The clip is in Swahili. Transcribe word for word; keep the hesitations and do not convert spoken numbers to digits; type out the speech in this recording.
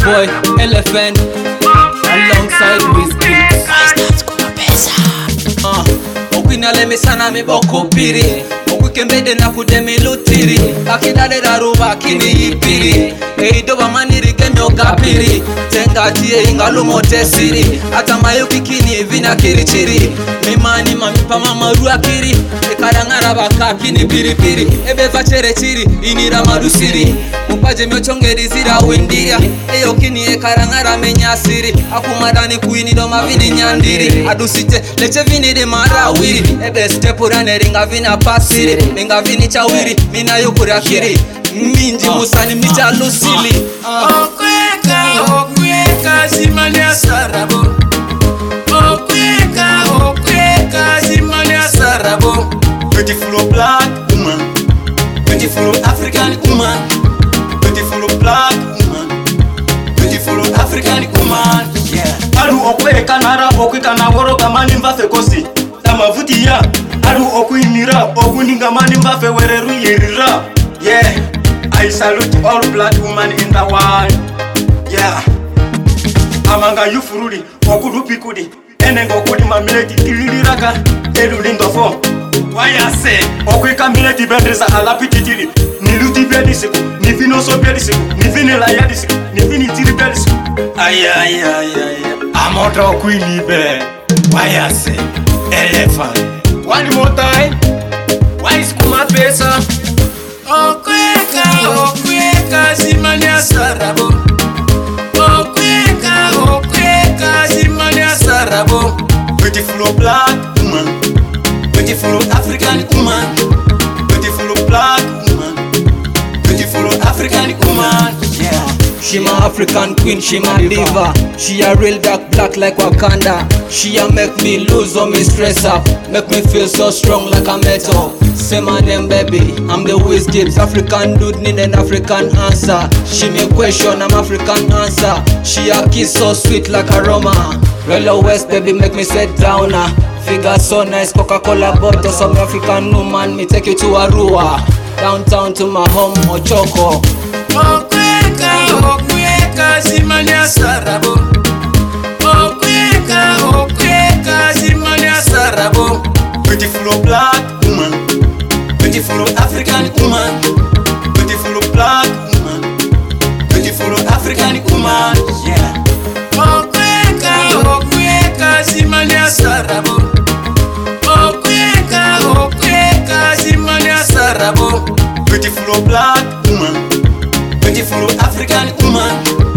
boy Elephant alongside Wizkid. Uh, okwinale misana miboko piri okwikembede na kudemi lutiri akidale daruba kini ipiri eidoba maniri kendo kapiri tengatie ingalumo tesiri ata mayuki kini vina kirichiri mimani mamipa mamaru akiri ekarangara baka kini piri piri ebe vachere chiri inira marusiri mupaje myochongeri zira windia eyo kini ekarangara menyasiri akumadani kuini doma vini nyandiri adusite leche vini de marawiri ebe stepurane ringa vina pasiri minga vini chawiri mina yukuri akiri minji musani mita lusili okweka okweka zimani asarabo okweka okweka zimani asarabo beautiful black woman beautiful African woman beautiful black woman beautiful African woman yeah alu okweka nara okweka na woroga mani mbafe kosi amavuti ya alu okwinira okuninga mani mbafe wereru yirira yeah I salute all black women in the world. Yeah. Amanga yufuruli okurupi kudi enengo kudi mamileti kiliraka elulindo fo. Why I say okweka mileti bedresa alapititili niluti bedisiku nivino so bedisiku nivine la yadisiku nivini tiri bedisiku. Ay ay ay ay. Amoto kwini be. Why I say elephant. One more time. Why is kuma pesa? Okweka, okweka, zimani asarabo. Okweka, okweka, zimani asarabo. Beautiful black woman, beautiful African woman, beautiful black woman, beautiful African woman. Yeah. She my African queen, she my diva. She a real dark black like Wakanda. She a make me lose all me stress up, make me feel so strong like a metal. Say my name baby, I'm the Wizkid. African dude need an African answer. She me question, I'm African answer. She a kiss so sweet like aroma. Rello West baby make me sit down uh. Figure so nice, Coca-Cola bottle. Some African woman, me take you to Arua. Downtown to my home, Ochoko. Okweka, okweka, zimani asarabo. Okweka, okweka, zimani asarabo. Beautiful black woman, beautiful African woman, beautiful black woman, beautiful African woman. Yeah. Okweka, okweka, zimani asarabo. Okweka, okweka, zimani asarabo. Beautiful black woman, beautiful African woman.